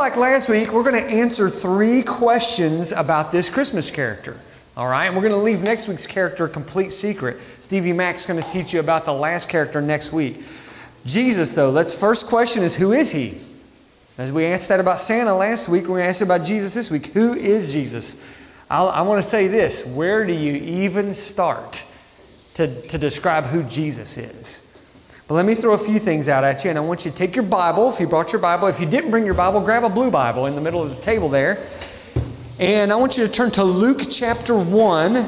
like last week, we're going to answer 3 questions about this Christmas character. All right, and we're going to leave next week's character a complete secret. Stevie Mack's going to teach you about the last character next week. Jesus, though, first question is, who is He? As we asked that about Santa last week, we're going to ask about Jesus this week. Who is Jesus? I want to say this. Where do you even start to describe who Jesus is? But let me throw a few things out at you, and I want you to take your Bible, if you brought your Bible. If you didn't bring your Bible, grab a blue Bible in the middle of the table there. And I want you to turn to Luke chapter 1.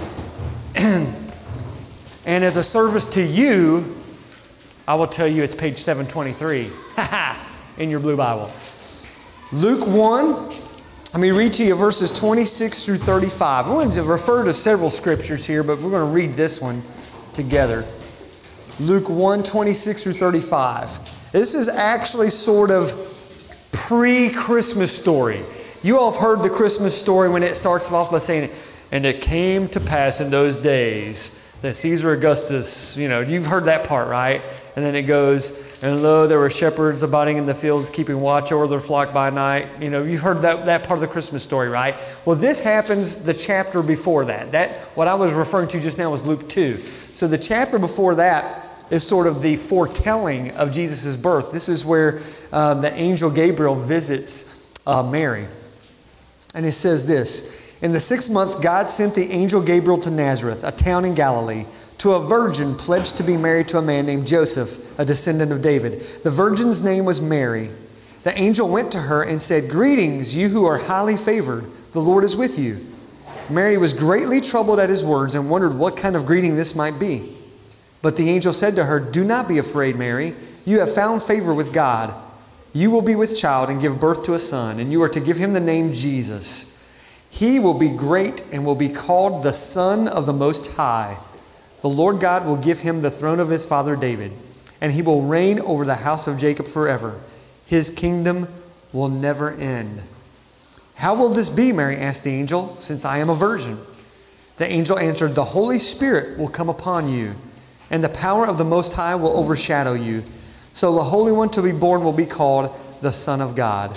And as a service to you, I will tell you it's page 723 in your blue Bible. Luke 1, let me read to you verses 26 through 35. I'm going to refer to several scriptures here, but we're going to read this one together. Luke 1, 26 through 35. This is actually sort of pre-Christmas story. You all have heard the Christmas story when it starts off by saying, and it came to pass in those days that Caesar Augustus, you've heard that part, right? And then it goes, and lo, there were shepherds abiding in the fields, keeping watch over their flock by night. You've heard that part of the Christmas story, right? Well, this happens the chapter before that. What I was referring to just now was Luke 2. So the chapter before that is sort of the foretelling of Jesus' birth. This is where the angel Gabriel visits Mary. And it says this, in the 6th month, God sent the angel Gabriel to Nazareth, a town in Galilee, to a virgin pledged to be married to a man named Joseph, a descendant of David. The virgin's name was Mary. The angel went to her and said, greetings, you who are highly favored. The Lord is with you. Mary was greatly troubled at his words and wondered what kind of greeting this might be. But the angel said to her, do not be afraid, Mary. You have found favor with God. You will be with child and give birth to a son, and you are to give him the name Jesus. He will be great and will be called the Son of the Most High. The Lord God will give him the throne of his father David, and he will reign over the house of Jacob forever. His kingdom will never end. How will this be, Mary asked the angel, since I am a virgin? The angel answered, the Holy Spirit will come upon you, and the power of the Most High will overshadow you. So the Holy One to be born will be called the Son of God.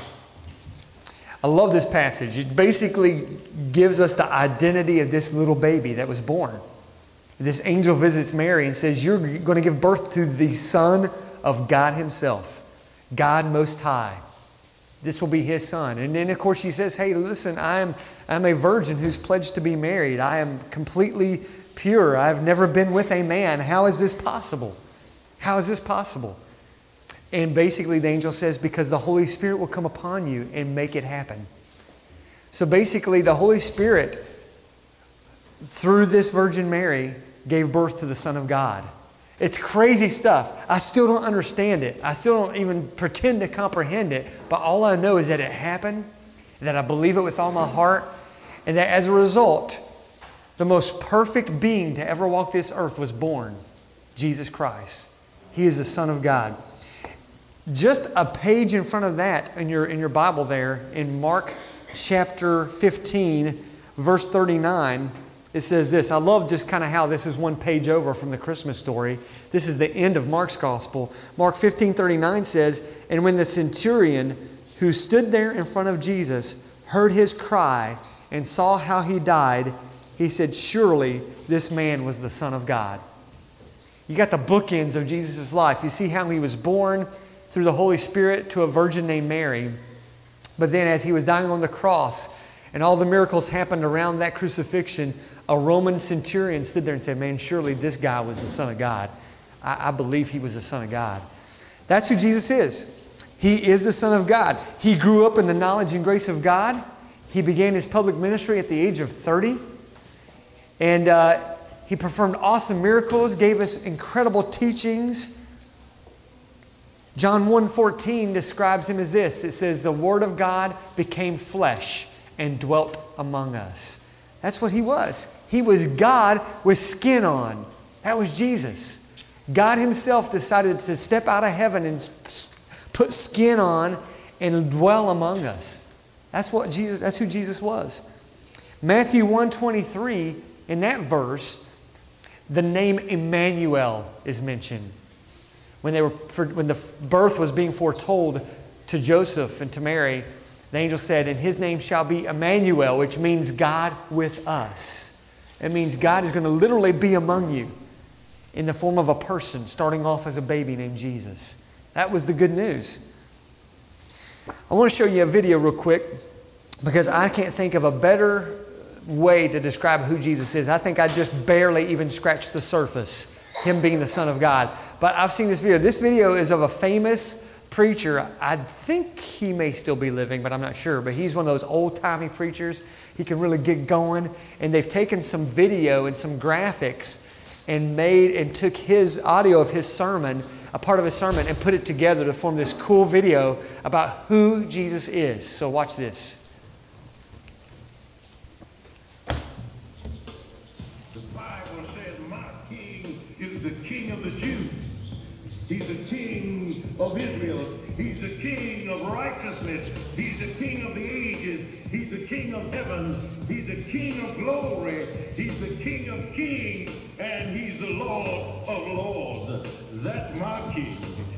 I love this passage. It basically gives us the identity of this little baby that was born. This angel visits Mary and says, you're going to give birth to the Son of God Himself, God Most High. This will be His Son. And then, of course, she says, hey, listen, I'm a virgin who's pledged to be married. I am completely pure. I've never been with a man. How is this possible? How is this possible? And basically the angel says, because the Holy Spirit will come upon you and make it happen. So basically the Holy Spirit, through this Virgin Mary, gave birth to the Son of God. It's crazy stuff. I still don't understand it. I still don't even pretend to comprehend it. But all I know is that it happened, that I believe it with all my heart, and that as a result, the most perfect being to ever walk this earth was born, Jesus Christ. He is the Son of God. Just a page in front of that in your Bible there, in Mark chapter 15, verse 39, it says this. I love just kind of how this is one page over from the Christmas story. This is the end of Mark's gospel. Mark 15:39 says, and when the centurion who stood there in front of Jesus heard his cry and saw how he died, he said, surely this man was the Son of God. You got the bookends of Jesus' life. You see how he was born through the Holy Spirit to a virgin named Mary. But then as he was dying on the cross and all the miracles happened around that crucifixion, a Roman centurion stood there and said, man, surely this guy was the Son of God. I believe he was the Son of God. That's who Jesus is. He is the Son of God. He grew up in the knowledge and grace of God. He began his public ministry at the age of 30. And he performed awesome miracles, gave us incredible teachings. John 1:14 describes him as this. It says, the Word of God became flesh and dwelt among us. That's what He was. He was God with skin on. That was Jesus. God Himself decided to step out of heaven and put skin on and dwell among us. That's who Jesus was. Matthew 1:23, in that verse, the name Emmanuel is mentioned. When the birth was being foretold to Joseph and to Mary, the angel said, and his name shall be Emmanuel, which means God with us. It means God is going to literally be among you in the form of a person, starting off as a baby named Jesus. That was the good news. I want to show you a video real quick because I can't think of a better way to describe who Jesus is. I think I just barely even scratched the surface, Him being the Son of God. But I've seen this video. This video is of a famous preacher. I think he may still be living, but I'm not sure. But he's one of those old-timey preachers. He can really get going. And they've taken some video and some graphics and took his audio of his sermon, a part of his sermon, and put it together to form this cool video about who Jesus is. So watch this. The Bible says, my king is the king of the Jews. He's the king of Israel. He's the king of righteousness. He's the king of the ages. He's the king of heaven. He's the king of glory. He's the king of kings. And he's the Lord of lords. That's my king.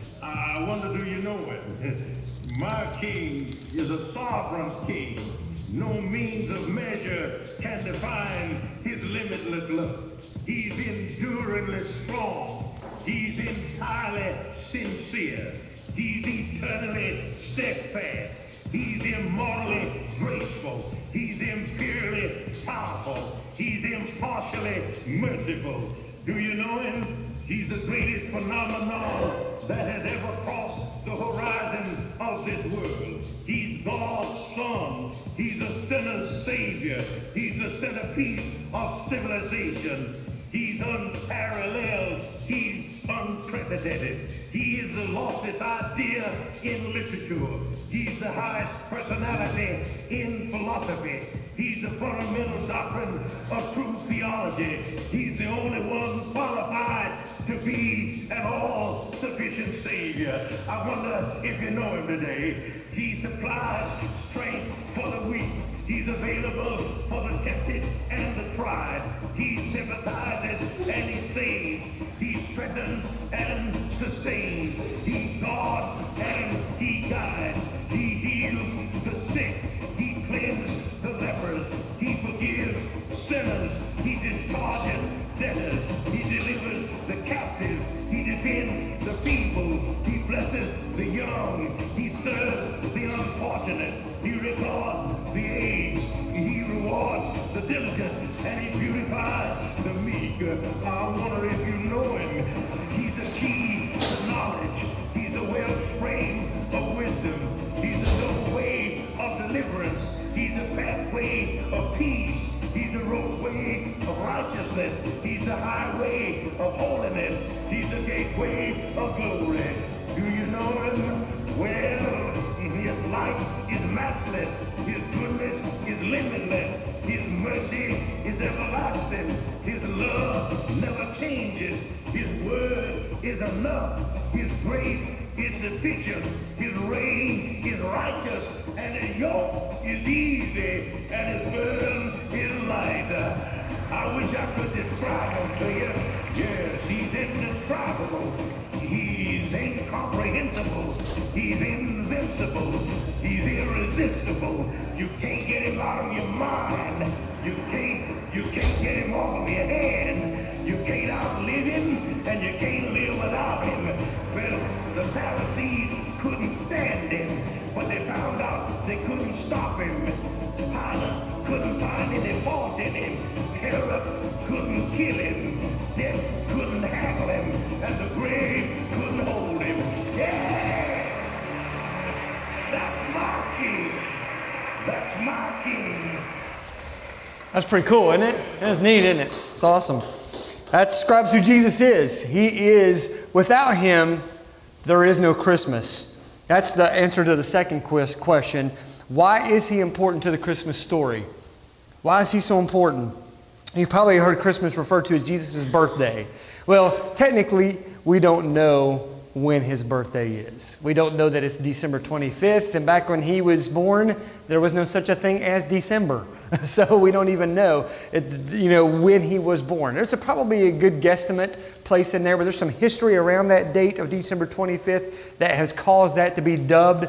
I wonder, do you know it? My king is a sovereign king. No means of measure can define his limitless love. He's enduringly strong. He's entirely sincere. He's eternally steadfast. He's immortally graceful. He's imperially powerful. He's impartially merciful. Do you know him? He's the greatest phenomenon that has ever crossed the horizon of this world. He's God's Son. He's a sinner's Savior. He's the centerpiece of civilization. He's unparalleled. He's unprecedented. He is the loftiest idea in literature. He's the highest personality in philosophy. He's the fundamental doctrine of true theology. He's the only one qualified to be an all-sufficient Savior. I wonder if you know him today. He supplies strength for the weak. He's available for the tempted and the tried. He sympathizes and he saves. He strengthens and sustains. He guards and he guides. He heals the sick. He cleanses the lepers. He forgives sinners. He discharges debtors. He delivers the captive. He defends the feeble. He blesses the young. He serves the unfortunate. He regards the aged. He rewards the diligent. And he beautifies the meek. I wonder if you know him. He's the key to knowledge. He's the wellspring of wisdom. He's the doorway of deliverance. He's the pathway of peace. He's the roadway of righteousness. He's the highway of holiness. He's the gateway of glory. Do you know him? Well, his light is matchless. His goodness is limitless. His mercy is everlasting. His love never changes. His word is enough. His grace is sufficient. His reign is righteous. And his yoke is easy. And his burden is light. I wish I could describe him to you. Yes, he's indescribable. He's incomprehensible. He's invincible. He's irresistible. You can't get him out of your mind. You can't get him off of your hand. You can't outlive him, and you can't live without him. Well, the Pharisees couldn't stand him, but they found out they couldn't stop him. Pilate couldn't find any fault in him. Herod couldn't kill him. Death couldn't handle him, and the grave couldn't hold him. Yeah! That's my king. That's my king. That's pretty cool, isn't it? That's neat, isn't it? It's awesome. That describes who Jesus is. He is, without him, there is no Christmas. That's the answer to the second question. Why is he important to the Christmas story? Why is he so important? You've probably heard Christmas referred to as Jesus' birthday. Well, technically, we don't know when his birthday is. We don't know that it's December 25th, and back when he was born, there was no such a thing as December. So we don't even know, when he was born. There's probably a good guesstimate placed in there, but there's some history around that date of December 25th that has caused that to be dubbed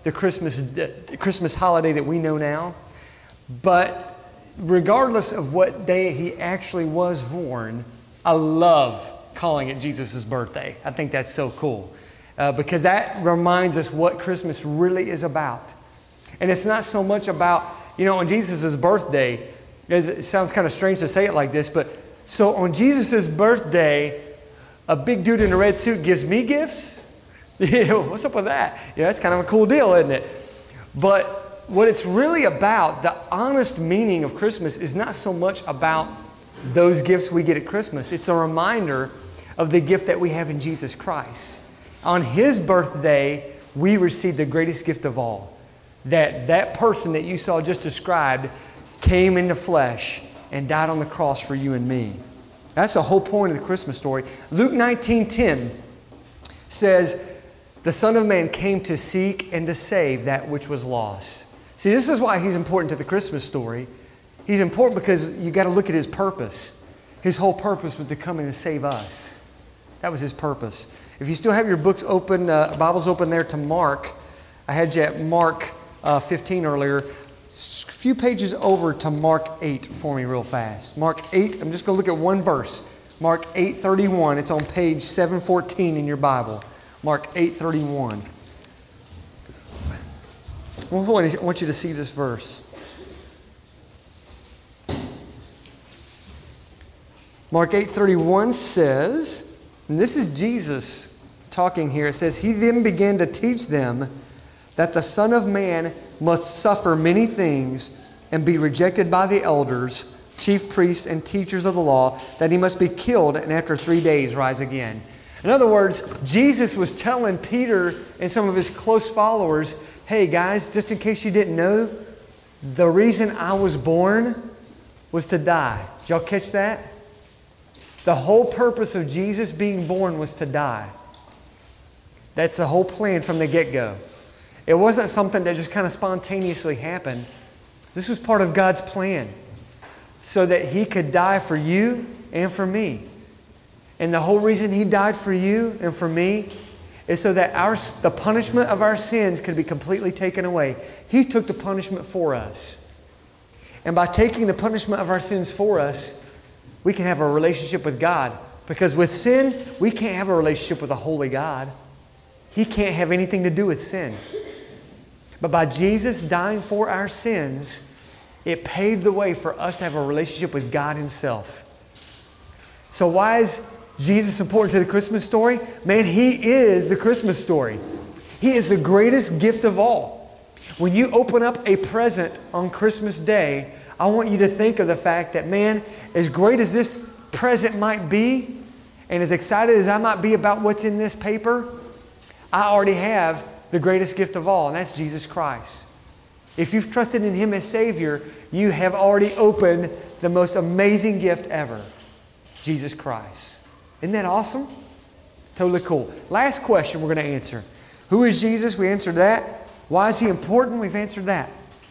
the Christmas holiday that we know now. But regardless of what day he actually was born, I love calling it Jesus' birthday. I think that's so cool because that reminds us what Christmas really is about. And it's not so much about, on Jesus' birthday, it sounds kind of strange to say it like this, but so on Jesus' birthday, a big dude in a red suit gives me gifts? What's up with that? That's kind of a cool deal, isn't it? But what it's really about, the honest meaning of Christmas, is not so much about those gifts we get at Christmas. It's a reminder of the gift that we have in Jesus Christ. On His birthday, we receive the greatest gift of all. That person that you saw just described came into flesh and died on the cross for you and me. That's the whole point of the Christmas story. Luke 19:10 says, the Son of Man came to seek and to save that which was lost. See, this is why He's important to the Christmas story. He's important because you got to look at His purpose. His whole purpose was to come and to save us. That was His purpose. If you still have your books open, Bibles open there to Mark, I had you at Mark 15 earlier. A few pages over to Mark 8 for me real fast. Mark 8, I'm just going to look at one verse. Mark 8:31. It's on page 714 in your Bible. Mark 8:31. I want you to see this verse. Mark 8:31 says, and this is Jesus talking here. It says, He then began to teach them that the Son of Man must suffer many things and be rejected by the elders, chief priests, and teachers of the law, that He must be killed and after 3 days rise again. In other words, Jesus was telling Peter and some of His close followers, hey guys, just in case you didn't know, the reason I was born was to die. Did y'all catch that? The whole purpose of Jesus being born was to die. That's the whole plan from the get-go. It wasn't something that just kind of spontaneously happened. This was part of God's plan so that He could die for you and for me. And the whole reason He died for you and for me is so that the punishment of our sins could be completely taken away. He took the punishment for us. And by taking the punishment of our sins for us, we can have a relationship with God. Because with sin, we can't have a relationship with a holy God. He can't have anything to do with sin. But by Jesus dying for our sins, it paved the way for us to have a relationship with God Himself. So why is Jesus important to the Christmas story? Man, He is the Christmas story. He is the greatest gift of all. When you open up a present on Christmas Day, I want you to think of the fact that, man, as great as this present might be, and as excited as I might be about what's in this paper, I already have the greatest gift of all, and that's Jesus Christ. If you've trusted in Him as Savior, you have already opened the most amazing gift ever, Jesus Christ. Isn't that awesome? Totally cool. Last question we're going to answer. Who is Jesus? We answered that. Why is He important? We've answered that.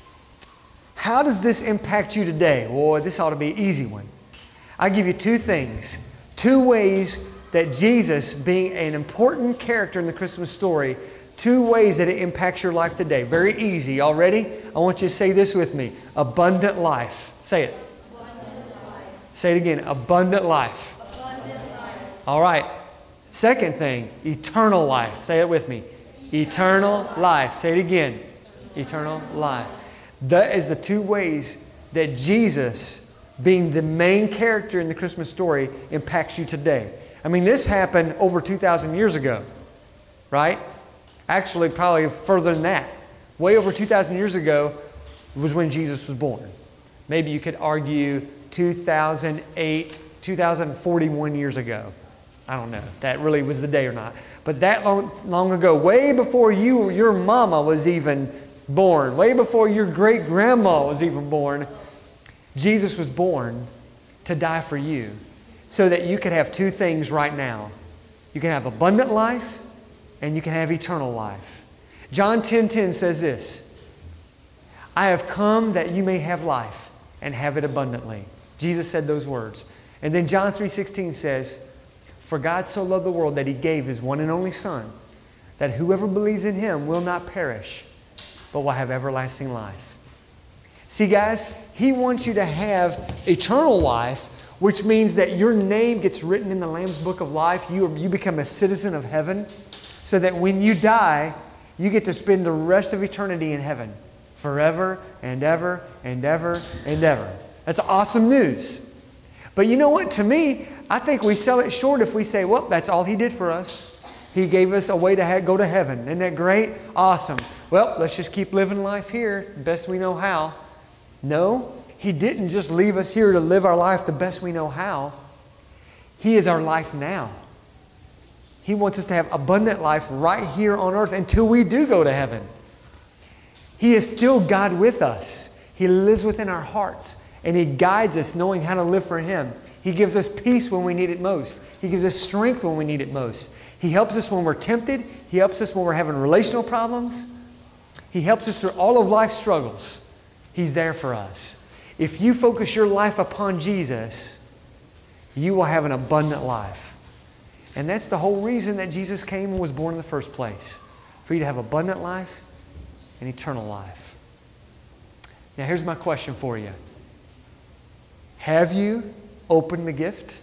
How does this impact you today? Boy, this ought to be an easy one. I'll give you two things. Two ways that Jesus, being an important character in the Christmas story, two ways that it impacts your life today. Very easy. Y'all ready? I want you to say this with me. Abundant life. Say it. Abundant life. Say it again. Abundant life. Abundant life. All right. Second thing, eternal life. Say it with me. Eternal life. Say it again. Eternal life. That is the two ways that Jesus, being the main character in the Christmas story, impacts you today. I mean, this happened over 2,000 years ago, right? Actually, probably further than that. Way over 2,000 years ago was when Jesus was born. Maybe you could argue 2008, 2041 years ago. I don't know if that really was the day or not. But that long ago, way before your mama was even born, way before your great-grandma was even born, Jesus was born to die for you so that you could have two things right now. You can have abundant life and you can have eternal life. John 10:10 says this, I have come that you may have life and have it abundantly. Jesus said those words. And then John 3:16 says, for God so loved the world that He gave His one and only Son, that whoever believes in Him will not perish, but will have everlasting life. See, guys, He wants you to have eternal life, which means that your name gets written in the Lamb's Book of Life. You become a citizen of heaven, so that when you die, you get to spend the rest of eternity in heaven forever and ever and ever and ever. That's awesome news. But you know what? To me, I think we sell it short if we say, well, that's all He did for us. He gave us a way to go to heaven. Isn't that great? Awesome. Well, let's just keep living life here best we know how. No, He didn't just leave us here to live our life the best we know how. He is our life now. He wants us to have abundant life right here on earth until we do go to heaven. He is still God with us. He lives within our hearts, and He guides us knowing how to live for Him. He gives us peace when we need it most. He gives us strength when we need it most. He helps us when we're tempted. He helps us when we're having relational problems. He helps us through all of life's struggles. He's there for us. If you focus your life upon Jesus, you will have an abundant life. And that's the whole reason that Jesus came and was born in the first place. For you to have abundant life and eternal life. Now here's my question for you. Have you opened the gift?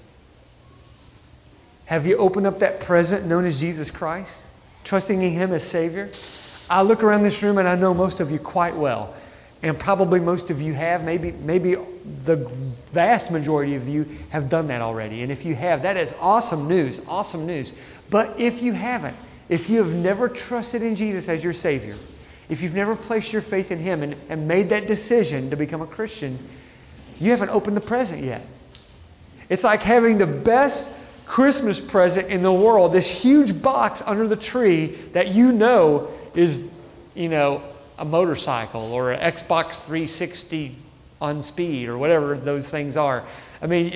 Have you opened up that present known as Jesus Christ? Trusting in Him as Savior? I look around this room and I know most of you quite well. And probably most of you have. Maybe the vast majority of you have done that already. And if you have, that is awesome news. Awesome news. But if you haven't, if you have never trusted in Jesus as your Savior, if you've never placed your faith in Him and made that decision to become a Christian, you haven't opened the present yet. It's like having the best Christmas present in the world, this huge box under the tree that you know is, a motorcycle or an Xbox 360 on speed or whatever those things are. I mean,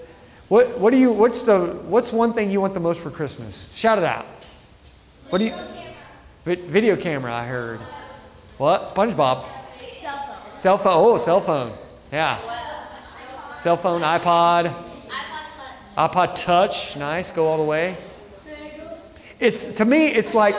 what's one thing you want the most for Christmas? Shout it out. What do you? Video camera, I heard. What? SpongeBob. Cell phone. Cell phone. Oh, cell phone. Yeah. Cell phone, iPod. iPod Touch. Nice. Go all the way. To me, it's like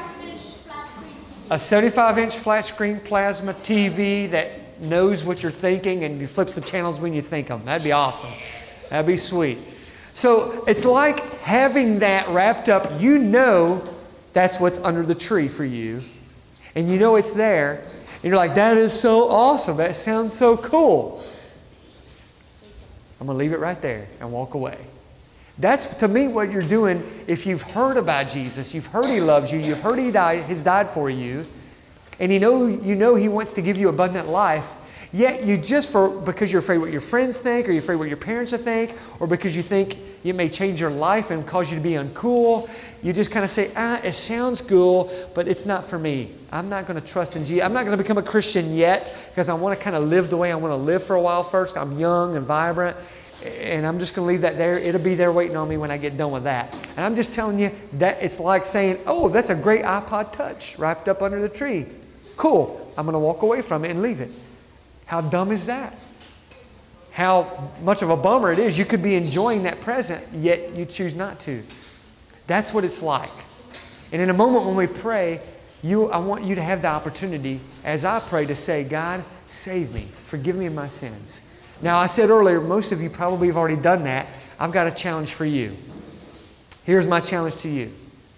a 75-inch flat screen plasma TV that knows what you're thinking and flips the channels when you think them. That'd be awesome. That'd be sweet. So it's like having that wrapped up. You know that's what's under the tree for you. And you know it's there. And you're like, that is so awesome. That sounds so cool. I'm going to leave it right there and walk away. That's, to me, what you're doing if you've heard about Jesus, you've heard He loves you, you've heard He's died for you, and you know He wants to give you abundant life, yet you because you're afraid what your friends think, or you're afraid what your parents will think, or because you think it may change your life and cause you to be uncool, you just kind of say, it sounds cool, but it's not for me. I'm not going to trust in Jesus. I'm not going to become a Christian yet because I want to kind of live the way I want to live for a while first. I'm young and vibrant. And I'm just going to leave that there. It'll be there waiting on me when I get done with that. And I'm just telling you that it's like saying, oh, that's a great iPod Touch wrapped up under the tree. Cool. I'm going to walk away from it and leave it. How dumb is that? How much of a bummer it is. You could be enjoying that present, yet you choose not to. That's what it's like. And in a moment when we pray, I want you to have the opportunity, as I pray, to say, God, save me. Forgive me of my sins. Now, I said earlier, most of you probably have already done that. I've got a challenge for you. Here's my challenge to you.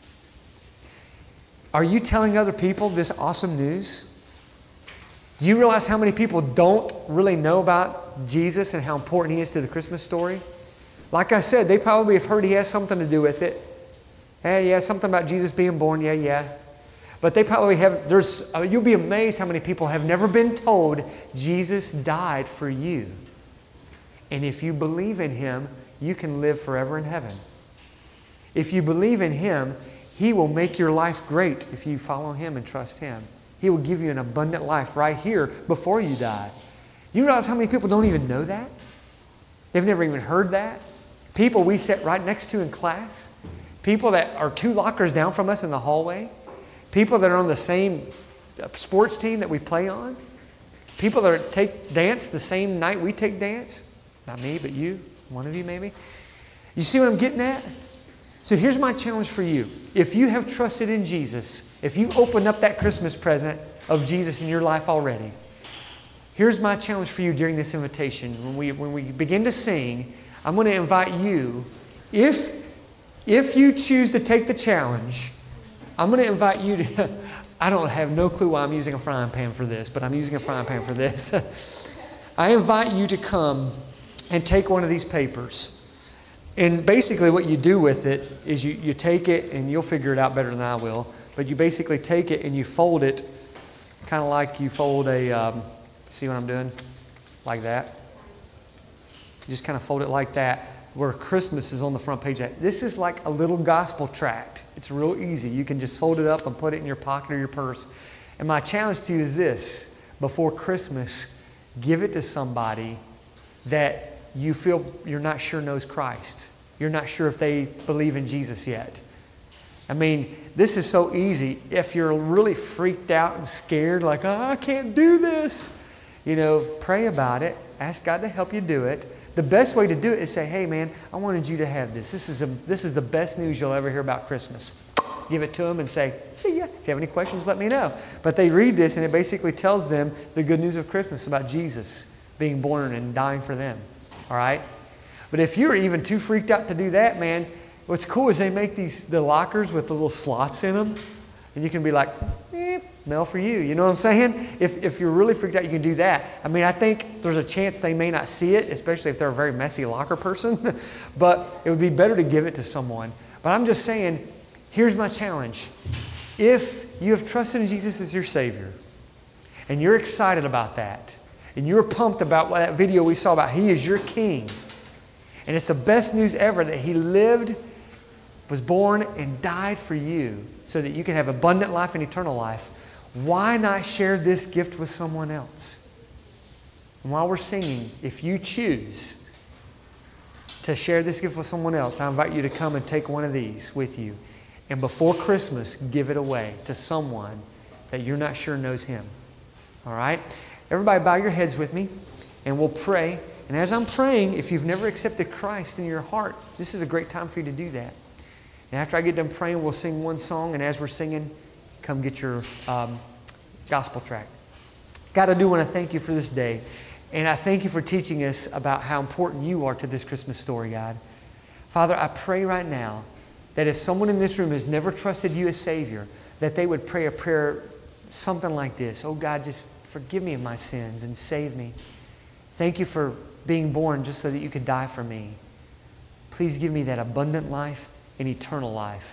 Are you telling other people this awesome news? Do you realize how many people don't really know about Jesus and how important He is to the Christmas story? Like I said, they probably have heard He has something to do with it. Hey, yeah, something about Jesus being born, yeah. But they probably have, you'll be amazed how many people have never been told Jesus died for you. And if you believe in Him, you can live forever in heaven. If you believe in Him, He will make your life great if you follow Him and trust Him. He will give you an abundant life right here before you die. You realize how many people don't even know that? They've never even heard that. People we sit right next to in class. People that are 2 lockers down from us in the hallway. People that are on the same sports team that we play on. People that take dance the same night we take dance. Not me, but you. One of you maybe. You see what I'm getting at? So here's my challenge for you. If you have trusted in Jesus, if you've opened up that Christmas present of Jesus in your life already. Here's my challenge for you during this invitation. When we begin to sing, I'm going to invite you, if you choose to take the challenge, I'm going to invite you to, I don't have no clue why I'm using a frying pan for this, but I'm using a frying pan for this. I invite you to come and take one of these papers. And basically what you do with it is you take it, and you'll figure it out better than I will, but you basically take it and you fold it kind of like you fold a, see what I'm doing? Like that. You just kind of fold it like that, where Christmas is on the front page. This is like a little gospel tract. It's real easy. You can just fold it up and put it in your pocket or your purse. And my challenge to you is this: before Christmas, give it to somebody that you feel you're not sure knows Christ. You're not sure if they believe in Jesus yet. I mean, this is so easy. If you're really freaked out and scared, like, oh, I can't do this, pray about it. Ask God to help you do it. The best way to do it is say, hey, man, I wanted you to have this. This is the best news you'll ever hear about Christmas. Give it to them and say, see ya. If you have any questions, let me know. But they read this, and it basically tells them the good news of Christmas about Jesus being born and dying for them. All right? But if you're even too freaked out to do that, man, what's cool is they make the lockers with the little slots in them. And you can be like, mail for you. You know what I'm saying? If you're really freaked out, you can do that. I mean, I think there's a chance they may not see it, especially if they're a very messy locker person. But it would be better to give it to someone. But I'm just saying, here's my challenge. If you have trusted in Jesus as your Savior, and you're excited about that, and you're pumped about that video we saw about He is your King, and it's the best news ever that He lived, was born, and died for you so that you can have abundant life and eternal life, why not share this gift with someone else? And while we're singing, if you choose to share this gift with someone else, I invite you to come and take one of these with you. And before Christmas, give it away to someone that you're not sure knows Him. All right? Everybody bow your heads with me, and we'll pray. And as I'm praying, if you've never accepted Christ in your heart, this is a great time for you to do that. And after I get done praying, we'll sing one song. And as we're singing, come get your gospel tract. God, I do want to thank you for this day. And I thank you for teaching us about how important you are to this Christmas story, God. Father, I pray right now that if someone in this room has never trusted you as Savior, that they would pray a prayer something like this. Oh God, just forgive me of my sins and save me. Thank you for being born just so that you could die for me. Please give me that abundant life and eternal life.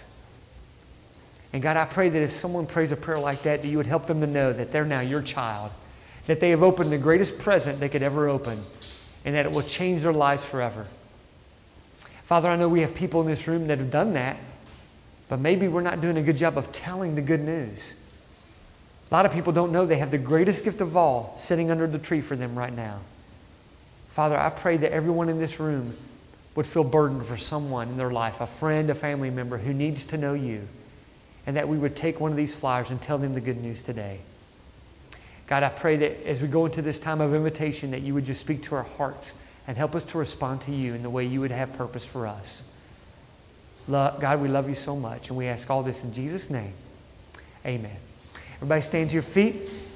And God, I pray that if someone prays a prayer like that you would help them to know that they're now your child, that they have opened the greatest present they could ever open, and that it will change their lives forever. Father, I know we have people in this room that have done that, but maybe we're not doing a good job of telling the good news. A lot of people don't know they have the greatest gift of all sitting under the tree for them right now. Father, I pray that everyone in this room would feel burdened for someone in their life, a friend, a family member who needs to know you, and that we would take one of these flyers and tell them the good news today. God, I pray that as we go into this time of invitation, that you would just speak to our hearts and help us to respond to you in the way you would have purpose for us. God, we love you so much, and we ask all this in Jesus' name. Amen. Everybody stand to your feet.